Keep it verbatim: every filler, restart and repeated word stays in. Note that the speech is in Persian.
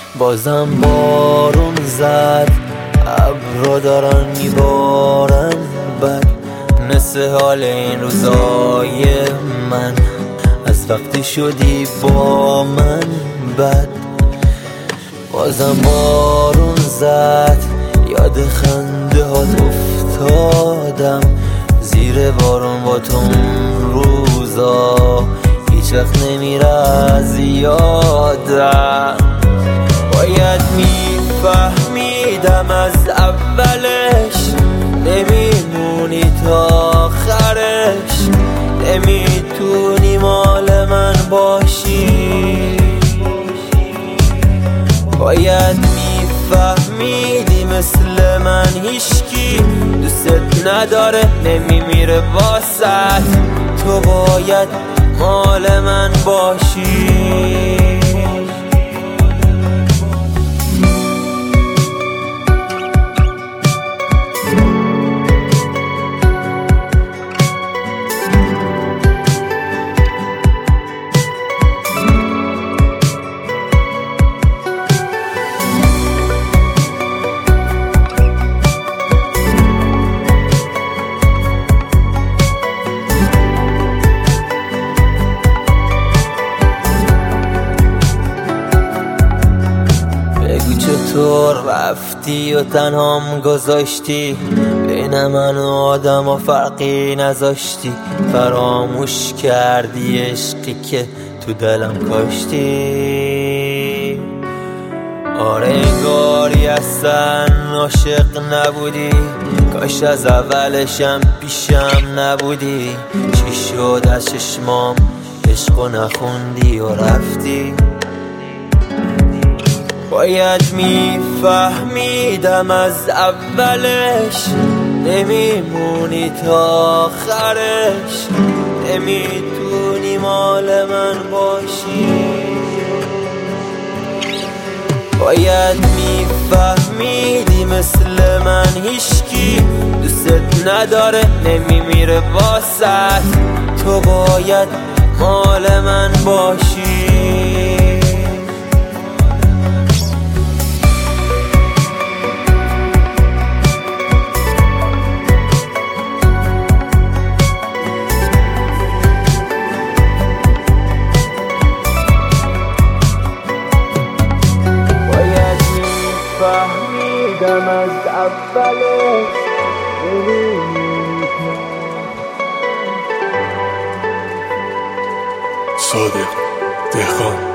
بازم بارون زد، ابرا دارن میبارن بد. مثل حال این روزای من از وقتی شدی با من بد. بازم بارون زد، یاد خنده هات افتادم. زیر بارون با تو اون روزا هیچ وقت نمیره از یادم. باید میفهمیدم از اولش نمیمونی تا آخرش. نمیتونی مال من باشی. باید میفهمیدی مثل من هیچکی دوست نداره، نمیمیره واسط. تو باید مال من باشی. چطور رفتی و تنهام گذاشتی؟ بین من و آدم ها فرقی نذاشتی. فراموش کردی عشقی که تو دلم کاشتی. آره انگاری اصلا عاشق نبودی. کاش از اولشم پیشم نبودی. چی شد از چشمام عشقو نخوندی و رفتی؟ باید میفهمیدم از اولش نمیمونی تا آخرش. نمیتونی مال من باشی. باید میفهمیدی مثل من هیچکی دوست نداره، نمیمیره واسط. تو باید مال من باشی. فهمیدم از اولش صادق دهقان.